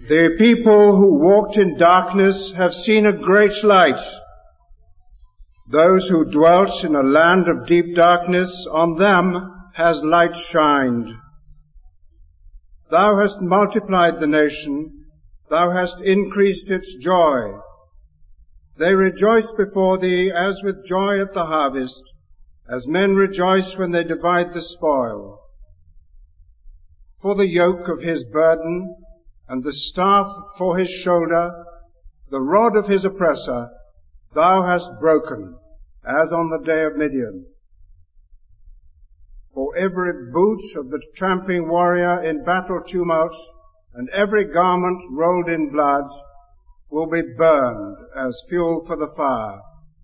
The people who walked in darkness have seen a great light. Those who dwelt in a land of deep darkness, on them has light shined. Thou hast multiplied the nation, thou hast increased its joy. They rejoice before thee as with joy at the harvest, as men rejoice when they divide the spoil. For the yoke of his burden, and the staff for his shoulder, the rod of his oppressor, thou hast broken, as on the day of Midian. For every boot of the tramping warrior in battle tumult, and every garment rolled in blood, will be burned as fuel for the fire.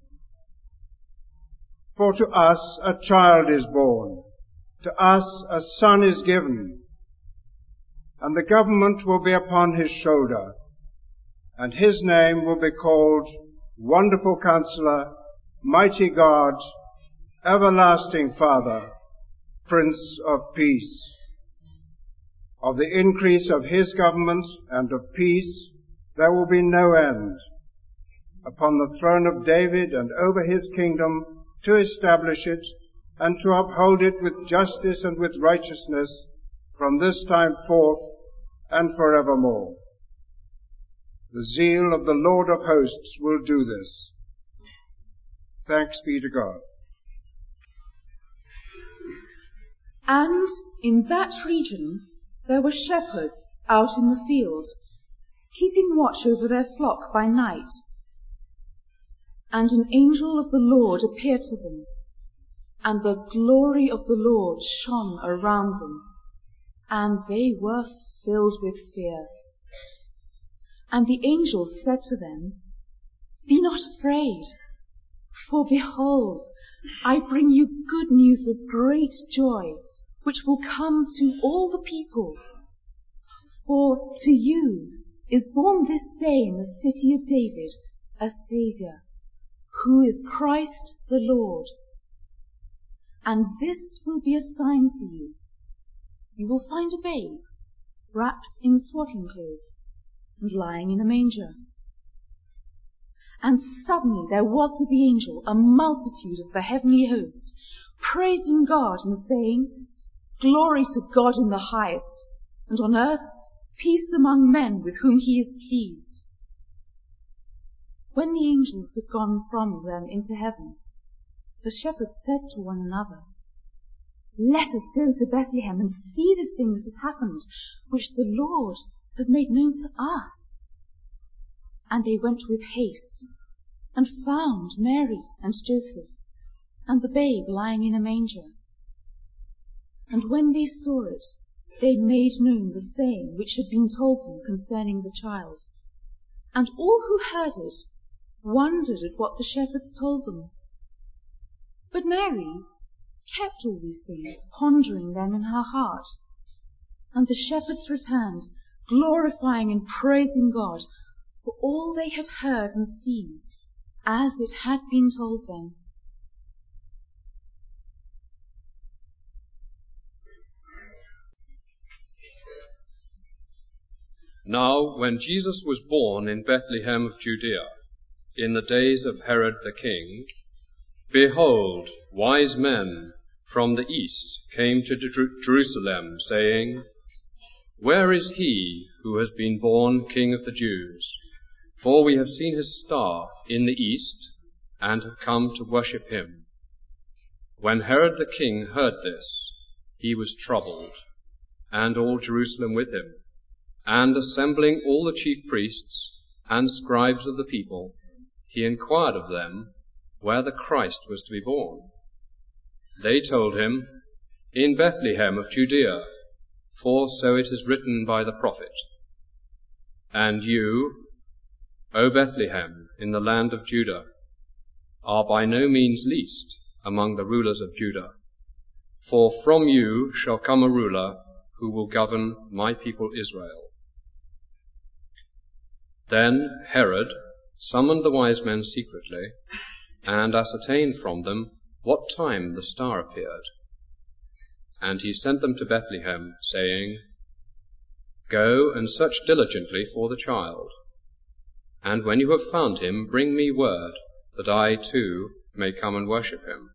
For to us a child is born, to us a son is given, and the government will be upon his shoulder, and his name will be called Wonderful Counselor, Mighty God, Everlasting Father, Prince of Peace. Of the increase of his government and of peace there will be no end, upon the throne of David and over his kingdom, to establish it and to uphold it with justice and with righteousness from this time forth and forevermore. The zeal of the Lord of hosts will do this. Thanks be to God. And in that region there were shepherds out in the field, keeping watch over their flock by night. And an angel of the Lord appeared to them, and the glory of the Lord shone around them, and they were filled with fear. And the angel said to them, "Be not afraid, for behold, I bring you good news of great joy, which will come to all the people. For to you is born this day in the city of David a Saviour, who is Christ the Lord. And this will be a sign for you. You will find a babe, wrapped in swaddling clothes, and lying in a manger." And suddenly there was with the angel a multitude of the heavenly host, praising God and saying, "Glory to God in the highest, and on earth peace among men with whom he is pleased." When the angels had gone from them into heaven, the shepherds said to one another, "Let us go to Bethlehem and see this thing that has happened, which the Lord has made known to us." And they went with haste, and found Mary and Joseph, and the babe lying in a manger. And when they saw it, they made known the saying which had been told them concerning the child. And all who heard it wondered at what the shepherds told them. But Mary kept all these things, pondering them in her heart. And the shepherds returned, glorifying and praising God for all they had heard and seen, as it had been told them. Now, when Jesus was born in Bethlehem of Judea, in the days of Herod the king, behold, wise men from the east came to Jerusalem, saying, "Where is he who has been born King of the Jews? For we have seen his star in the east, and have come to worship him." When Herod the king heard this, he was troubled, and all Jerusalem with him. And assembling all the chief priests and scribes of the people, he inquired of them where the Christ was to be born. They told him, "In Bethlehem of Judea, for so it is written by the prophet, And you, O Bethlehem, in the land of Judah, are by no means least among the rulers of Judah, for from you shall come a ruler who will govern my people Israel." Then Herod summoned the wise men secretly, and ascertained from them what time the star appeared. And he sent them to Bethlehem, saying, Go and search diligently for the child, and when you have found him, bring me word, that I too may come and worship him."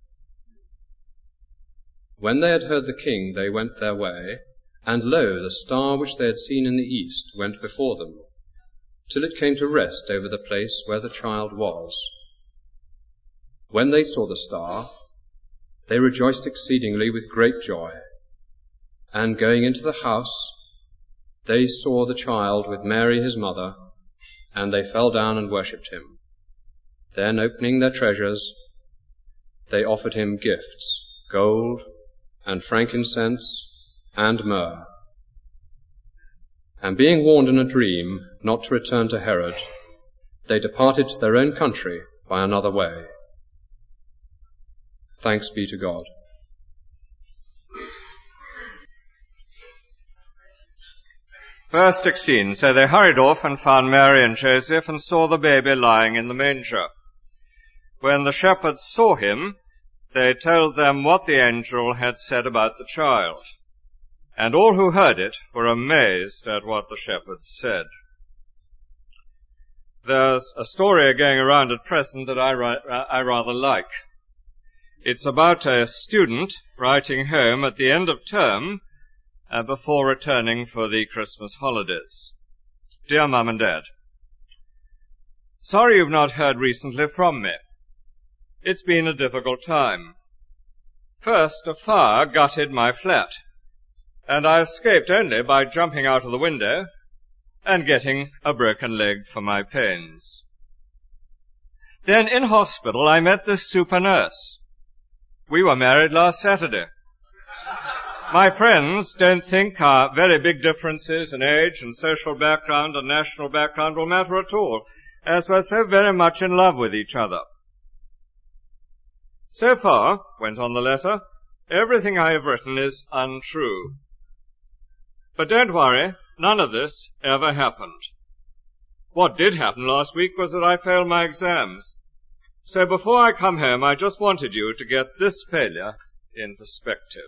When they had heard the king, they went their way, and lo, the star which they had seen in the east went before them, till it came to rest over the place where the child was. When they saw the star, they rejoiced exceedingly with great joy. And going into the house, they saw the child with Mary his mother, and they fell down and worshipped him. Then, opening their treasures, they offered him gifts, gold and frankincense and myrrh. And being warned in a dream not to return to Herod, they departed to their own country by another way. Thanks be to God. Verse 16, "So they hurried off and found Mary and Joseph and saw the baby lying in the manger. When the shepherds saw him, they told them what the angel had said about the child. And all who heard it were amazed at what the shepherds said." There's a story going around at present that I rather like. It's about a student writing home at the end of term before returning for the Christmas holidays. "Dear Mum and Dad, sorry you've not heard recently from me. It's been a difficult time. First, a fire gutted my flat, and I escaped only by jumping out of the window and getting a broken leg for my pains. Then in hospital I met this super nurse. We were married last Saturday. My friends don't think our very big differences in age and social background and national background will matter at all, as we're so very much in love with each other. So far," went on the letter, "everything I have written is untrue. But don't worry, none of this ever happened. What did happen last week was that I failed my exams. So before I come home, I just wanted you to get this failure in perspective."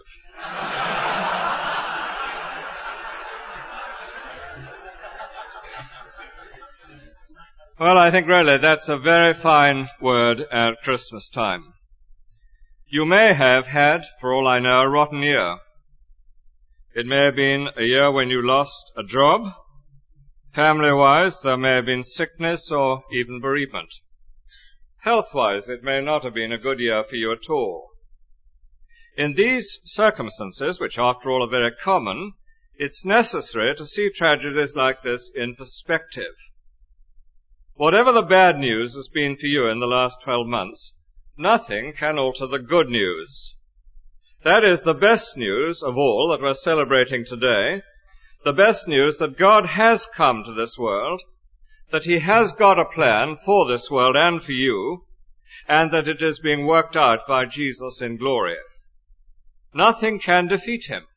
Well, I think really that's a very fine word at Christmas time. You may have had, for all I know, a rotten year. It may have been a year when you lost a job. Family-wise, there may have been sickness or even bereavement. Health-wise, it may not have been a good year for you at all. In these circumstances, which after all are very common, it's necessary to see tragedies like this in perspective. Whatever the bad news has been for you in the last 12 months, nothing can alter the good news. That is the best news of all that we're celebrating today, the best news that God has come to this world, that he has got a plan for this world and for you, and that it is being worked out by Jesus in glory. Nothing can defeat him.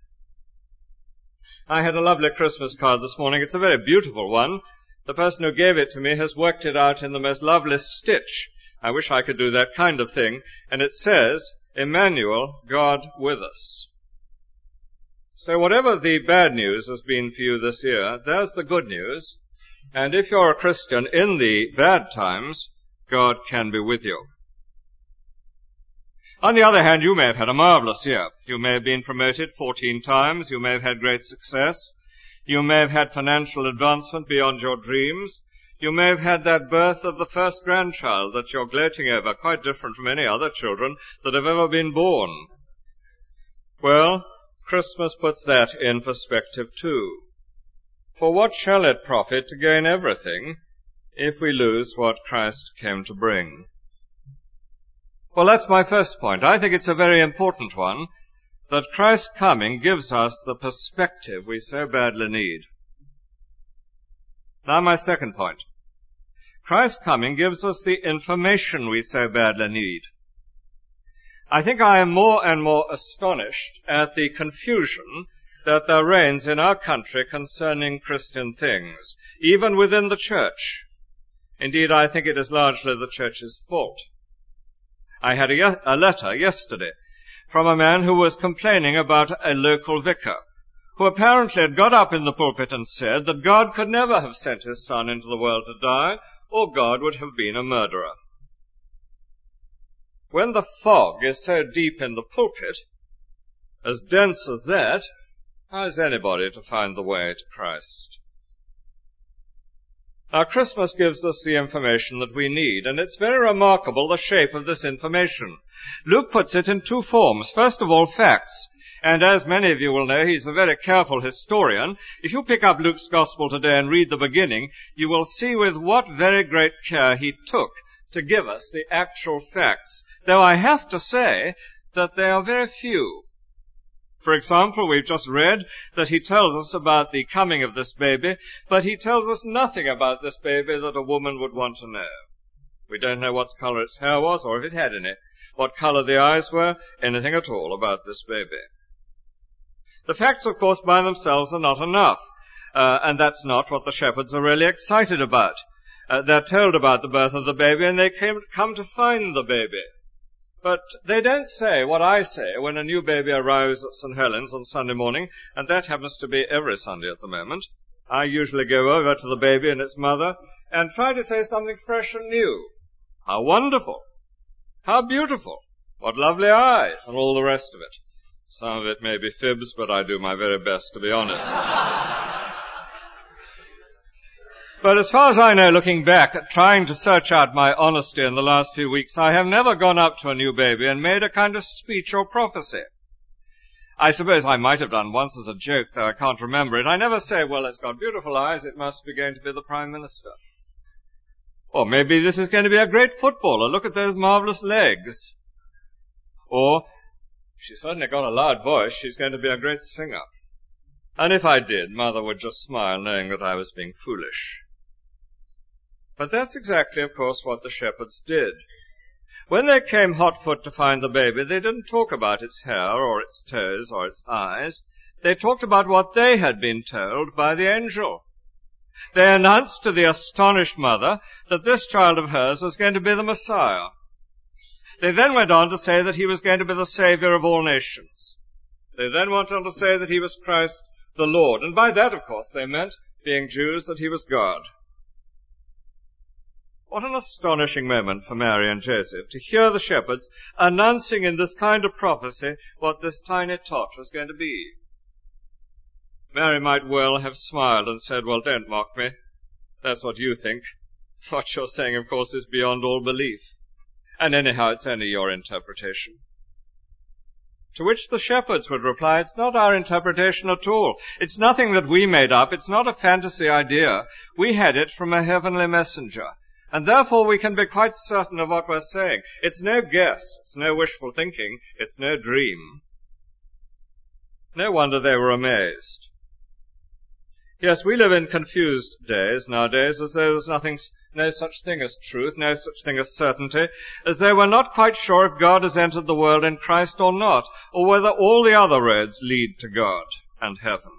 I had a lovely Christmas card this morning. It's a very beautiful one. The person who gave it to me has worked it out in the most lovely stitch. I wish I could do that kind of thing. And it says, "Emmanuel, God with us." So whatever the bad news has been for you this year, there's the good news. And if you're a Christian in the bad times, God can be with you. On the other hand, you may have had a marvelous year. You may have been promoted 14 times. You may have had great success. You may have had financial advancement beyond your dreams. You may have had that birth of the first grandchild that you're gloating over, quite different from any other children that have ever been born. Well, Christmas puts that in perspective too. For what shall it profit to gain everything if we lose what Christ came to bring? Well, that's my first point. I think it's a very important one, that Christ's coming gives us the perspective we so badly need. Now my second point. Christ's coming gives us the information we so badly need. I think I am more and more astonished at the confusion that there reigns in our country concerning Christian things, even within the church. Indeed, I think it is largely the church's fault. I had a letter yesterday from a man who was complaining about a local vicar who apparently had got up in the pulpit and said that God could never have sent his Son into the world to die, or God would have been a murderer. When the fog is so deep in the pulpit, as dense as that, how is anybody to find the way to Christ? Now, Christmas gives us the information that we need, and it's very remarkable, the shape of this information. Luke puts it in two forms. First of all, facts. And as many of you will know, he's a very careful historian. If you pick up Luke's Gospel today and read the beginning, you will see with what very great care he took to give us the actual facts, though I have to say that they are very few. For example, we've just read that he tells us about the coming of this baby, but he tells us nothing about this baby that a woman would want to know. We don't know what color its hair was, or if it had any, what color the eyes were, anything at all about this baby. The facts, of course, by themselves are not enough, and that's not what the shepherds are really excited about. They're told about the birth of the baby, and they come to find the baby. But they don't say what I say when a new baby arrives at St. Helens on Sunday morning, and that happens to be every Sunday at the moment. I usually go over to the baby and its mother and try to say something fresh and new. How wonderful! How beautiful! What lovely eyes! And all the rest of it. Some of it may be fibs, but I do my very best to be honest. But as far as I know, looking back at trying to search out my honesty in the last few weeks, I have never gone up to a new baby and made a kind of speech or prophecy. I suppose I might have done once as a joke, though I can't remember it. I never say, well, it's got beautiful eyes, it must be going to be the Prime Minister. Or maybe this is going to be a great footballer, look at those marvellous legs. Or, she's certainly got a loud voice, she's going to be a great singer. And if I did, Mother would just smile, knowing that I was being foolish. But that's exactly, of course, what the shepherds did. When they came hot-foot to find the baby, they didn't talk about its hair or its toes or its eyes. They talked about what they had been told by the angel. They announced to the astonished mother that this child of hers was going to be the Messiah. They then went on to say that he was going to be the Savior of all nations. They then went on to say that he was Christ the Lord. And by that, of course, they meant, being Jews, that he was God. What an astonishing moment for Mary and Joseph to hear the shepherds announcing in this kind of prophecy what this tiny tot was going to be. Mary might well have smiled and said, well, don't mock me. That's what you think. What you're saying, of course, is beyond all belief. And anyhow, it's only your interpretation. To which the shepherds would reply, it's not our interpretation at all. It's nothing that we made up. It's not a fantasy idea. We had it from a heavenly messenger. And therefore we can be quite certain of what we're saying. It's no guess. It's no wishful thinking. It's no dream. No wonder they were amazed. Yes, we live in confused days nowadays, as though there's no such thing as truth, no such thing as certainty, as though we're not quite sure if God has entered the world in Christ or not, or whether all the other roads lead to God and heaven.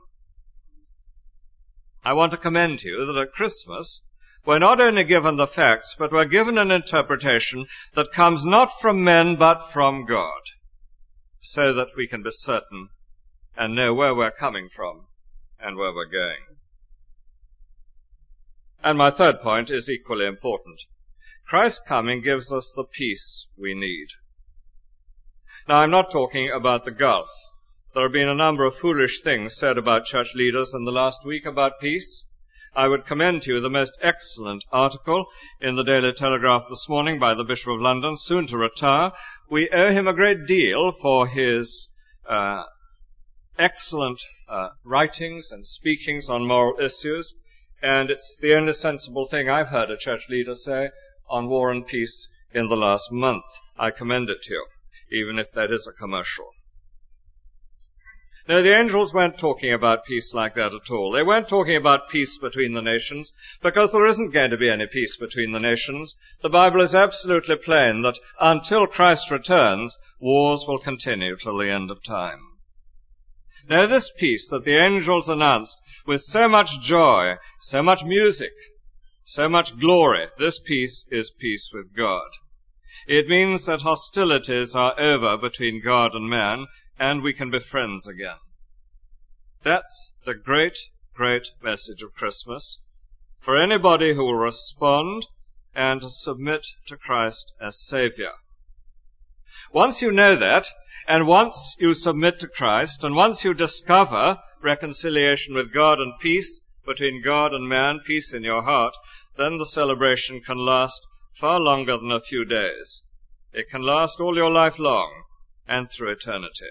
I want to commend to you that at Christmas, we're not only given the facts, but we're given an interpretation that comes not from men, but from God, so that we can be certain and know where we're coming from and where we're going. And my third point is equally important. Christ's coming gives us the peace we need. Now, I'm not talking about the Gulf. There have been a number of foolish things said about church leaders in the last week about peace. I would commend to you the most excellent article in the Daily Telegraph this morning by the Bishop of London, soon to retire. We owe him a great deal for his excellent writings and speakings on moral issues, and it's the only sensible thing I've heard a church leader say on war and peace in the last month. I commend it to you, even if that is a commercial. No, the angels weren't talking about peace like that at all. They weren't talking about peace between the nations, because there isn't going to be any peace between the nations. The Bible is absolutely plain that until Christ returns, wars will continue till the end of time. Now, this peace that the angels announced with so much joy, so much music, so much glory, this peace is peace with God. It means that hostilities are over between God and man, and we can be friends again. That's the great, great message of Christmas for anybody who will respond and submit to Christ as Savior. Once you know that, and once you submit to Christ, and once you discover reconciliation with God and peace between God and man, peace in your heart, then the celebration can last far longer than a few days. It can last all your life long and through eternity.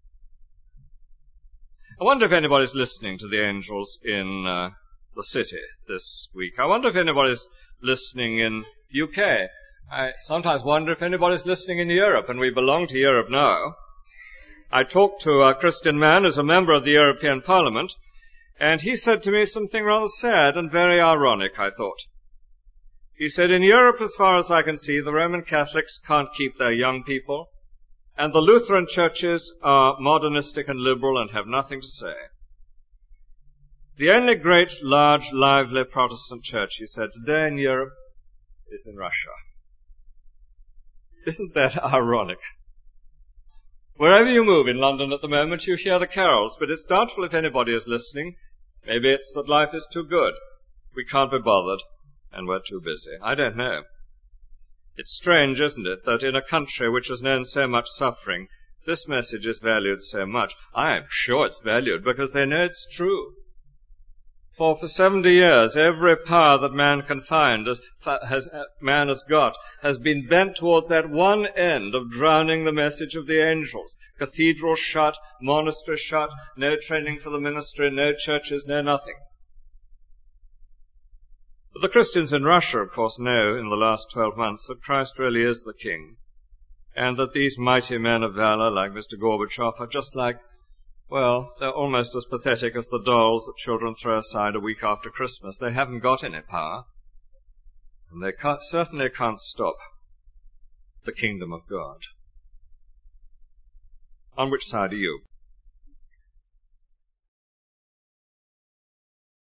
I wonder if anybody's listening to the angels in the city this week. I wonder if anybody's listening in UK. I sometimes wonder if anybody's listening in Europe, and we belong to Europe now. I talked to a Christian man who's a member of the European Parliament, and he said to me something rather sad and very ironic, I thought. He said, in Europe, as far as I can see, the Roman Catholics can't keep their young people, and the Lutheran churches are modernistic and liberal and have nothing to say. The only great, large, lively Protestant church, he said, today in Europe is in Russia. Isn't that ironic? Wherever you move in London at the moment, you hear the carols, but it's doubtful if anybody is listening. Maybe it's that life is too good. We can't be bothered, and we're too busy. I don't know. It's strange, isn't it, that in a country which has known so much suffering, this message is valued so much. I am sure it's valued because they know it's true. For 70 years, every power that man can find, man has got, has been bent towards that one end of drowning the message of the angels. Cathedrals shut, monasteries shut, no training for the ministry, no churches, no nothing. But the Christians in Russia, of course, know in the last 12 months that Christ really is the King, and that these mighty men of valor, like Mr. Gorbachev, are just like, well, they're almost as pathetic as the dolls that children throw aside a week after Christmas. They haven't got any power, and they certainly can't stop the kingdom of God. On which side are you?